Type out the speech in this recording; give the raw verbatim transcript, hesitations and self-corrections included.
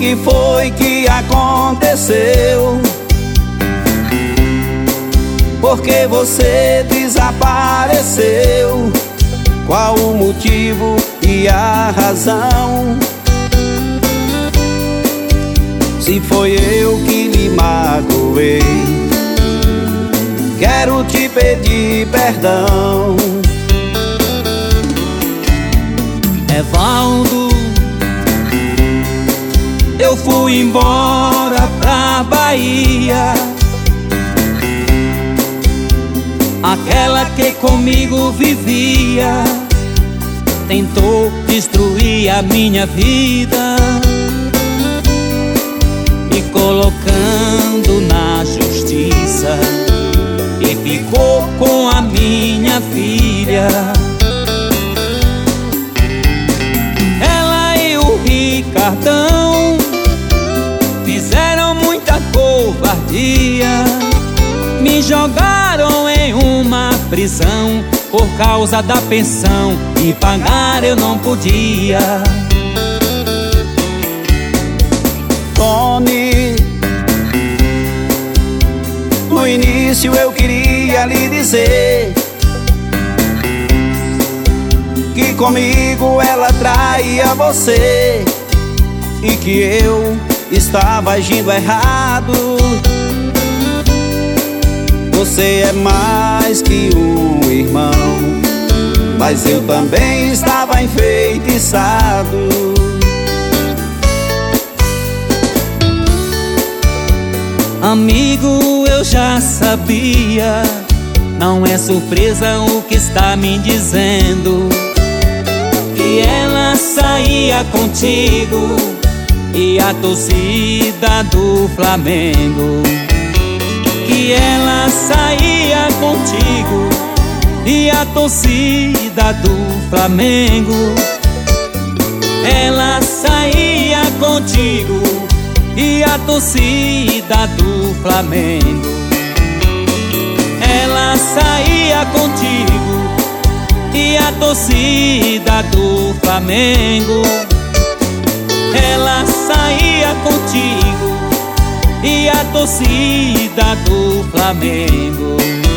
que foi que aconteceu? Por que você desapareceu? Qual o motivo e a razão? Se foi eu que lhe magoei, quero te pedir perdão. Evaldo, eu fui embora pra Bahia. Aquela que comigo vivia tentou destruir a minha vida, me colocando na justiça, e ficou com a minha filha. Ela e o Ricardão fizeram muita covardia, me jogaram em uma prisão por causa da pensão, e pagar eu não podia. Tony, no início eu queria lhe dizer que comigo ela traía você e que eu estava agindo errado. Você é mais que um irmão, mas eu também estava enfeitiçado. Amigo, eu já sabia, não é surpresa o que está me dizendo, que ela saía contigo e a torcida do Flamengo. Que ela saía contigo e a torcida do Flamengo. Ela saía contigo e a torcida do Flamengo. Ela saía contigo e a torcida do Flamengo. Ela saía contigo e a torcida do Flamengo.